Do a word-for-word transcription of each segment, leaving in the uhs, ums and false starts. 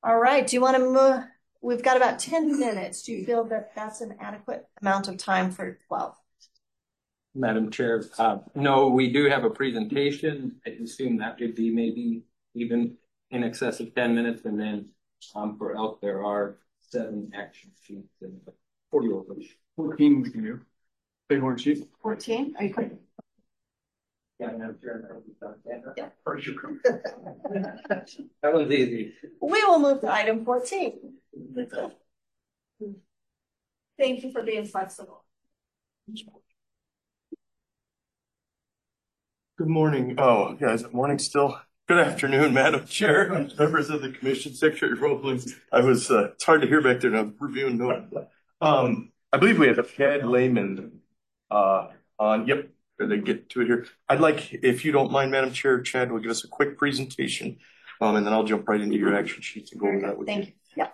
All right, do you want to move? We've got about ten minutes. Do you feel that that's an adequate amount of time for twelve? Madam Chair, uh, no, we do have a presentation. I assume that would be maybe even in excess of ten minutes. And then um, for elk, there are seven action sheets and forty over. fourteen we can do. Bighorn sheep. fourteen, are you quick? Yeah, Madam Chair. Yeah. That one's easy. We will move to item fourteen. Thank you for being flexible. Good morning. Oh, guys, morning still. Good afternoon, Madam Chair, members of the Commission, Secretary Rollins. I was, uh, it's hard to hear back there and I'm reviewing notes. Um, I believe we have a Chad Lehman, uh, on, yep, they get to it here. I'd like, if you don't mind, Madam Chair, Chad will give us a quick presentation, um, and then I'll jump right into your action sheets and go over that with you. Thank you. Yes.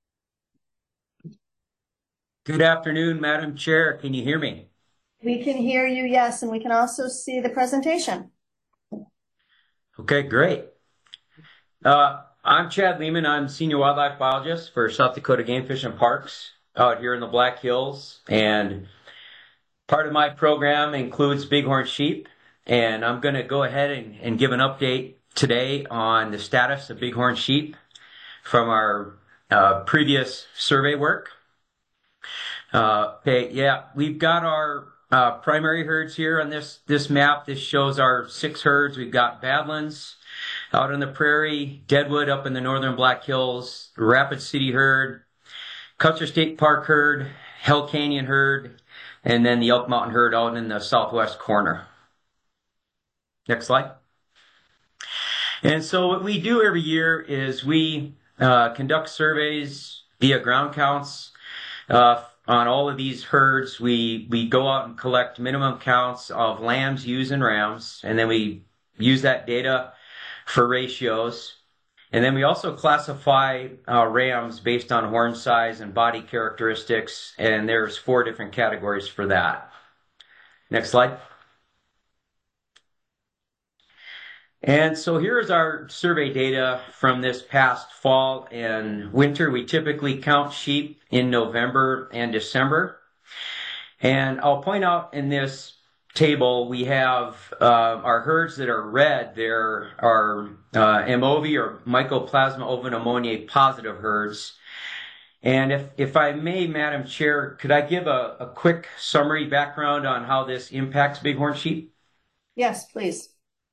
Good afternoon, Madam Chair. Can you hear me? We can hear you, yes, and we can also see the presentation. Okay, great. Uh, I'm Chad Lehman. I'm Senior Wildlife Biologist for South Dakota Game Fish and Parks out here in the Black Hills. And part of my program includes bighorn sheep. And I'm going to go ahead and, and give an update today on the status of bighorn sheep from our uh, previous survey work. Uh, okay, yeah, we've got our Uh, primary herds here on this this map. This shows our six herds. We've got Badlands out on the prairie, Deadwood up in the northern Black Hills, Rapid City herd, Custer State Park herd, Hell Canyon herd, and then the Elk Mountain herd out in the southwest corner. Next slide. And so what we do every year is we uh, conduct surveys via ground counts uh, on all of these herds. We we go out and collect minimum counts of lambs, ewes, and rams, and then we use that data for ratios. And then we also classify uh, rams based on horn size and body characteristics, and there's four different categories for that. Next slide. And so here's our survey data from this past fall and winter. We typically count sheep in November and December. And I'll point out in this table, we have uh, our herds that are red. There are uh, M O V or Mycoplasma ovipneumoniae positive herds. And if, if I may, Madam Chair, could I give a, a quick summary background on how this impacts bighorn sheep? Yes, please.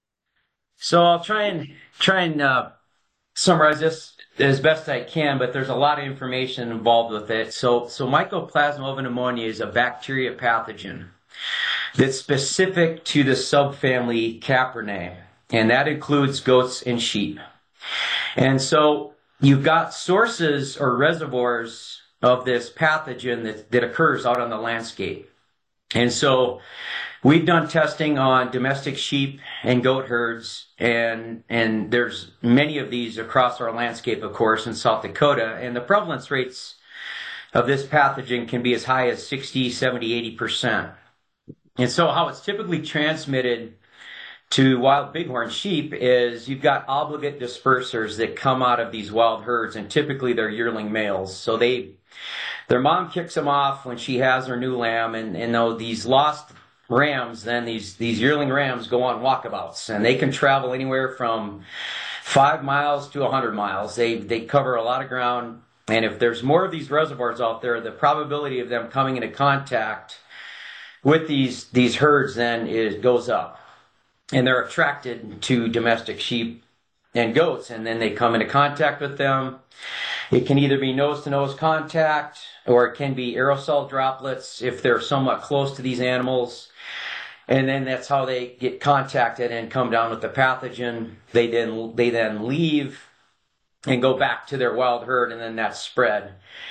So I'll try and try and uh, summarize this as best I can, but there's a lot of information involved with it. So, so Mycoplasma ovipneumoniae is a bacteria pathogen that's specific to the subfamily Caprinae, and that includes goats and sheep. And so you've got sources or reservoirs of this pathogen that, that occurs out on the landscape. And so we've done testing on domestic sheep and goat herds, and and there's many of these across our landscape, of course, in South Dakota, and the prevalence rates of this pathogen can be as high as sixty, seventy, eighty percent. And so how it's typically transmitted to wild bighorn sheep is you've got obligate dispersers that come out of these wild herds, and typically they're yearling males. So they, their mom kicks them off when she has her new lamb, and, and though these lost rams, then these, these yearling rams go on walkabouts, and they can travel anywhere from five miles to a hundred miles. They, they cover a lot of ground. And if there's more of these reservoirs out there, the probability of them coming into contact with these, these herds then is, goes up. And they're attracted to domestic sheep and goats, and then they come into contact with them. It can either be nose-to-nose contact, or it can be aerosol droplets if they're somewhat close to these animals. And then that's how they get contacted and come down with the pathogen. They then they then leave and go back to their wild herd, and then that's spread.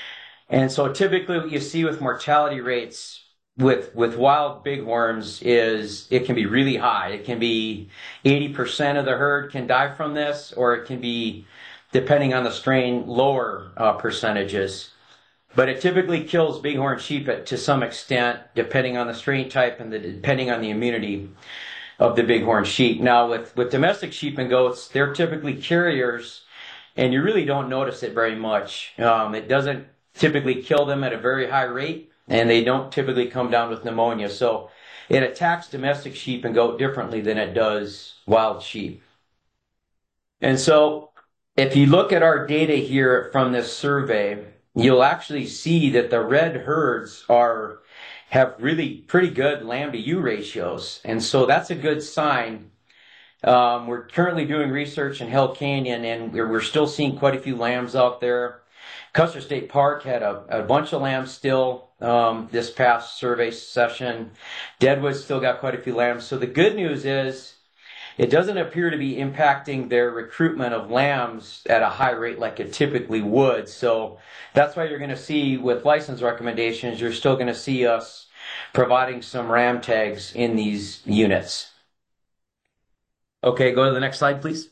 And so typically what you see with mortality rates with with wild bighorns is it can be really high. It can be eighty percent of the herd can die from this, or it can be, depending on the strain, lower uh, percentages. But it typically kills bighorn sheep at, to some extent, depending on the strain type and the, depending on the immunity of the bighorn sheep. Now, with, with domestic sheep and goats, they're typically carriers, and you really don't notice it very much. Um, it doesn't typically kill them at a very high rate, and they don't typically come down with pneumonia. So it attacks domestic sheep and goat differently than it does wild sheep. And so if you look at our data here from this survey, you'll actually see that the red herds are have really pretty good lamb to ewe ratios. And so that's a good sign. Um, we're currently doing research in Hell Canyon, and we're, we're still seeing quite a few lambs out there. Custer State Park had a, a bunch of lambs still um, this past survey session. Deadwood still got quite a few lambs. So the good news is it doesn't appear to be impacting their recruitment of lambs at a high rate like it typically would. So that's why you're going to see with license recommendations, you're still going to see us providing some ram tags in these units. Okay, go to the next slide, please.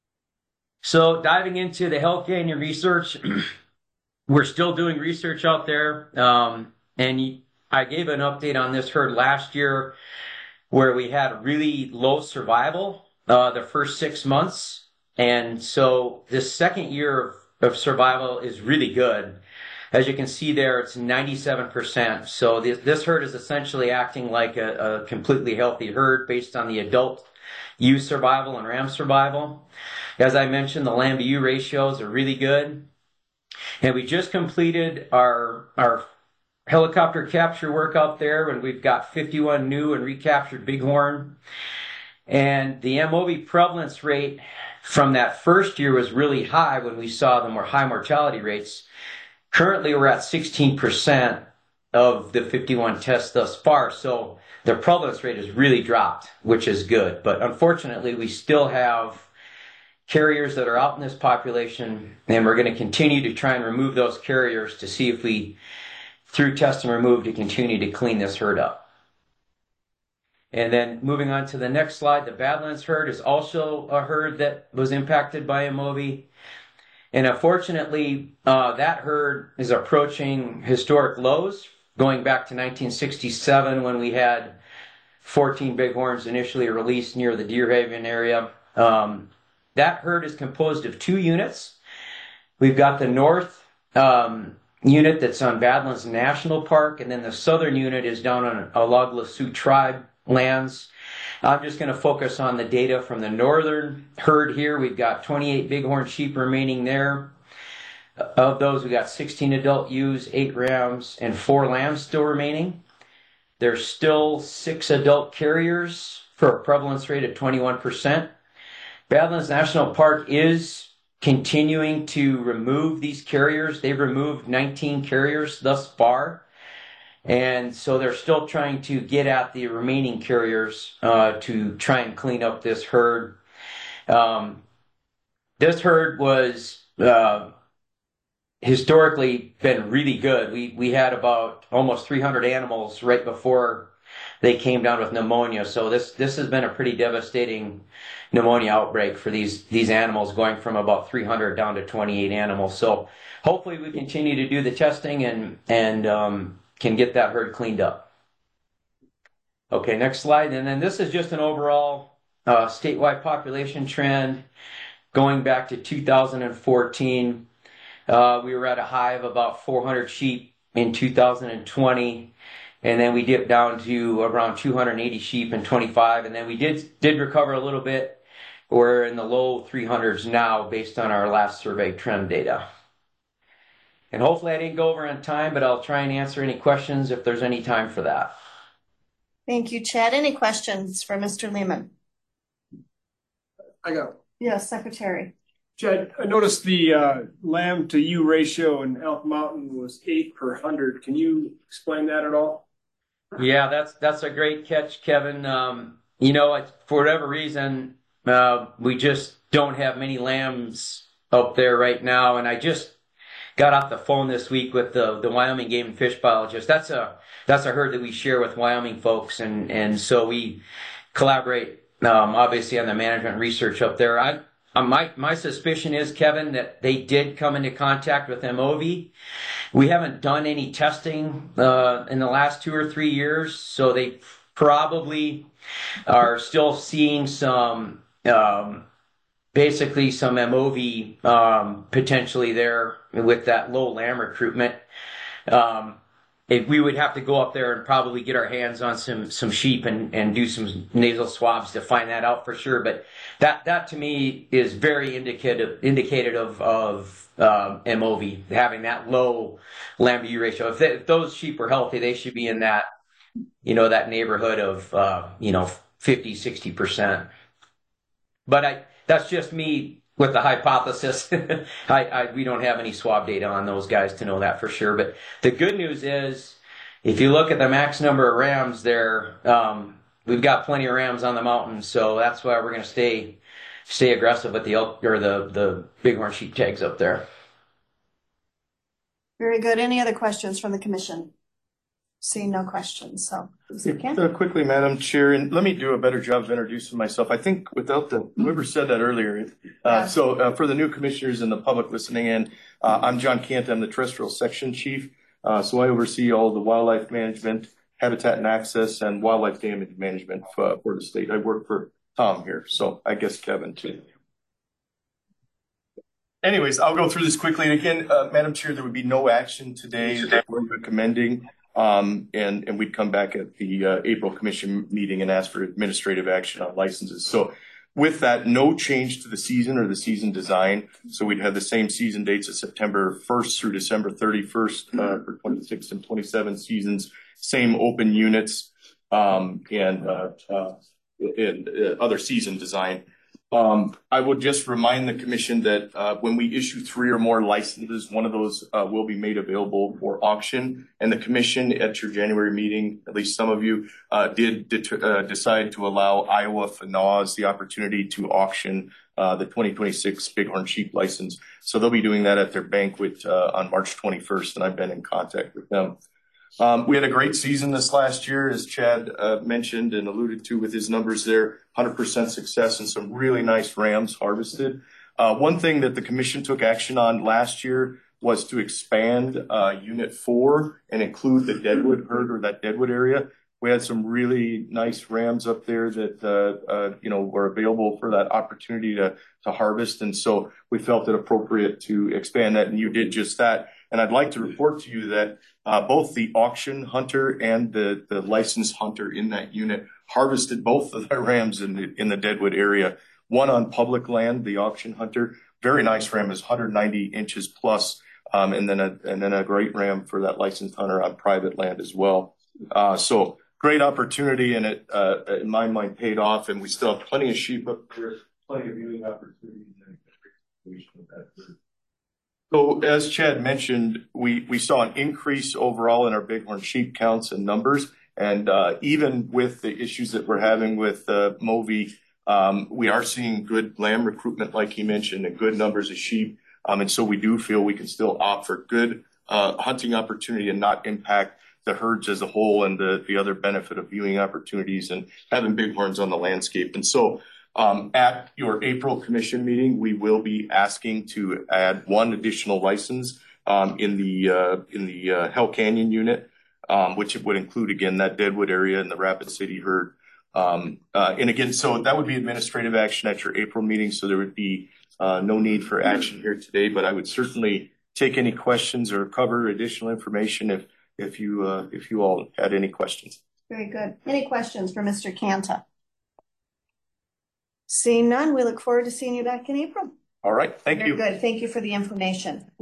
So diving into the Hell Canyon research, we're still doing research out there. Um, and I gave an update on this herd last year where we had really low survival uh, the first six months. And so this second year of, of survival is really good. As you can see there, it's ninety-seven percent. So this, this herd is essentially acting like a, a completely healthy herd based on the adult ewe survival and ram survival. As I mentioned, the lamb to ewe ratios are really good. And we just completed our, our helicopter capture work out there, and we've got fifty-one new and recaptured bighorn. And the M O V prevalence rate from that first year was really high when we saw the more high mortality rates. Currently, we're at sixteen percent of the fifty-one tests thus far. So the prevalence rate has really dropped, which is good. But unfortunately, we still have carriers that are out in this population, and we're going to continue to try and remove those carriers to see if we, through test and remove, to continue to clean this herd up. And then moving on to the next slide, the Badlands herd is also a herd that was impacted by M O V. And unfortunately, uh, that herd is approaching historic lows, going back to nineteen sixty-seven when we had fourteen bighorns initially released near the Deer Haven area. Um, that herd is composed of two units. We've got the north um, unit that's on Badlands National Park, and then the southern unit is down on Alagla Sioux Tribe lands. I'm just going to focus on the data from the northern herd here. We've got twenty-eight bighorn sheep remaining there. Of those, we got sixteen adult ewes, eight rams, and four lambs still remaining. There's still six adult carriers for a prevalence rate of twenty-one percent. Badlands National Park is continuing to remove these carriers. They've removed nineteen carriers thus far. And so they're still trying to get at the remaining carriers uh, to try and clean up this herd. Um, this herd was uh, historically been really good. We we had about almost three hundred animals right before they came down with pneumonia. So this this has been a pretty devastating pneumonia outbreak for these these animals, going from about three hundred down to twenty-eight animals. So hopefully we continue to do the testing and and um, can get that herd cleaned up. Okay, next slide. And then this is just an overall uh, statewide population trend going back to two thousand fourteen. Uh, we were at a high of about four hundred sheep in two thousand twenty, and then we dipped down to around two hundred eighty sheep in twenty-five, and then we did did recover a little bit. We're in the low three hundreds now based on our last survey trend data. And hopefully I didn't go over on time, but I'll try and answer any questions if there's any time for that. Thank you, Chad. Any questions for Mister Lehman? I got, Yes, Secretary. Chad, I noticed the uh, lamb to ewe ratio in Elk Mountain was eight per hundred. Can you explain that at all? Yeah, that's that's a great catch, Kevin. Um, you know, for whatever reason, uh, we just don't have many lambs up there right now. And I just got off the phone this week with the the Wyoming Game and Fish biologist. That's a that's a herd that we share with Wyoming folks, and and so we collaborate um, obviously on the management research up there. I uh, my my suspicion is, Kevin, that they did come into contact with M O V. We haven't done any testing uh, in the last two or three years, so they probably are still seeing some um, basically some M O V um, potentially there with that low lamb recruitment. Um, if we would have to go up there and probably get our hands on some some sheep and, and do some nasal swabs to find that out for sure. But that that to me is very indicative indicated of of um, M O V having that low lamb to ewe ratio. If, they, if those sheep are healthy, they should be in that you know that neighborhood of uh, you know fifty, sixty percent. But I that's just me with the hypothesis. I, I we don't have any swab data on those guys to know that for sure. But the good news is, if you look at the max number of rams there, um, we've got plenty of rams on the mountain, so that's why we're going to stay stay aggressive with the elk or the the bighorn sheep tags up there. Very good. Any other questions from the commission? Seeing no questions, so. Uh, quickly, Madam Chair, and let me do a better job of introducing myself. I think without the, whoever said that earlier. Uh, so uh, for the new commissioners and the public listening in, uh, I'm John Kent. I'm the terrestrial section chief. Uh, so I oversee all the wildlife management, habitat and access, and wildlife damage management for, for the state. I work for Tom here, so I guess Kevin too. Anyways, I'll go through this quickly. And again, uh, Madam Chair, there would be no action today that we're recommending. Um, and, and we'd come back at the uh, April commission meeting and ask for administrative action on licenses. So with that, no change to the season or the season design. So we'd have the same season dates of September first through December thirty-first uh, for twenty-six and twenty-seven seasons, same open units, um, and, uh, uh, and uh, other season design. Um, I would just remind the commission that uh, when we issue three or more licenses, one of those uh, will be made available for auction. And the commission at your January meeting, at least some of you, uh, did det- uh, decide to allow Iowa F N A W S the opportunity to auction uh, the twenty twenty-six Bighorn Sheep license. So they'll be doing that at their banquet uh, on March twenty-first, and I've been in contact with them. Um, we had a great season this last year, as Chad uh, mentioned and alluded to with his numbers there, one hundred percent success and some really nice rams harvested. Uh, one thing that the commission took action on last year was to expand uh, Unit four and include the Deadwood herd or that Deadwood area. We had some really nice rams up there that, uh, uh, you know, were available for that opportunity to, to harvest. And so we felt it appropriate to expand that, and you did just that. And I'd like to report to you that uh, both the auction hunter and the, the licensed hunter in that unit harvested both of their rams in the, in the Deadwood area. One on public land, the auction hunter, very nice ram, is one hundred ninety inches plus, um, and then a and then a great ram for that licensed hunter on private land as well. Uh, so great opportunity, and it uh, in my mind paid off, and we still have plenty of sheep up there, plenty of viewing opportunities. So as Chad mentioned, we, we saw an increase overall in our bighorn sheep counts and numbers. And uh, even with the issues that we're having with uh, M O V, um, we are seeing good lamb recruitment, like he mentioned, and good numbers of sheep. Um, and so we do feel we can still offer good uh, hunting opportunity and not impact the herds as a whole, and the, the other benefit of viewing opportunities and having bighorns on the landscape. And so Um, at your April commission meeting, we will be asking to add one additional license um, in the uh, in the uh, Hell Canyon unit, um, which would include again that Deadwood area and the Rapid City herd. Um, uh, and again, so that would be administrative action at your April meeting. So there would be uh, no need for action here today. But I would certainly take any questions or cover additional information if if you uh, if you all had any questions. Very good. Any questions for Mister Kanta? Seeing none, we look forward to seeing you back in April. All right. Thank you. Very good. Thank you for the information.